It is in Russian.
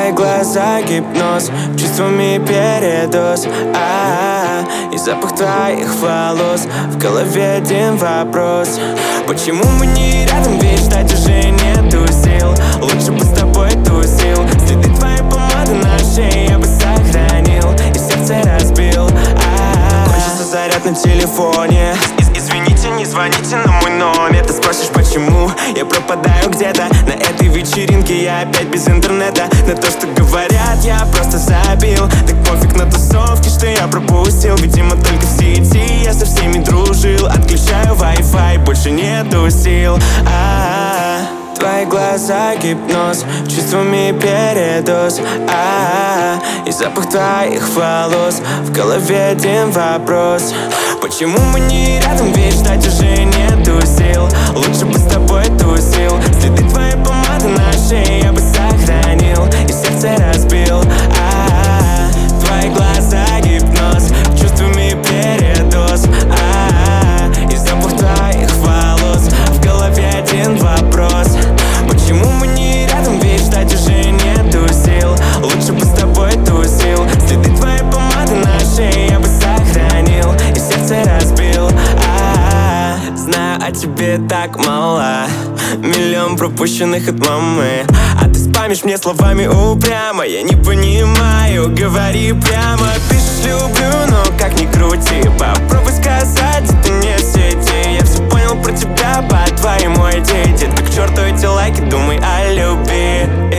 Твои глаза гипноз, чувствами передоз. И запах твоих волос, в голове один вопрос: почему мы не рядом, ведь ждать уже нету сил. Лучше бы с тобой тусил. Следы твоей помады на шее я бы сохранил и сердце разбил. Кончился заряд на телефоне. Извините, не звоните на мой номер. Ты спросишь, почему я пропадаю где-то. На этой вечеринке я опять без интернета. На то, что говорят, я просто забил. Так пофиг на тусовки, что я пропустил. Видимо, только в сети я со всеми дружил. Отключаю Wi-Fi, больше нету сил. Твои глаза гипноз, чувствами передоз. И запах твоих волос, в голове один вопрос: почему мы не рядом, ведь ждать уже нету сил. Лучше бы с тобой тусил. Следы твоей помады на шее я бы сохранил и сердце разбил. Твои глаза гипноз, чувствами передоз. И запах твоих волос, в голове один вопрос: почему мы не рядом, ведь ждать уже нету сил. Лучше бы с тобой тусил. Следы твоей помады на шее я бы сохранил и сердце разбил. Знаю, о тебе так мало, миллион пропущенных от мамы. А ты спамишь мне словами упрямо. Я не понимаю, говори прямо. Пишешь люблю, но как ни крути, попробуй сказать, это не в сети. Я все понял про тебя по твоему ID. Детка, к черту эти лайки, думай о любви.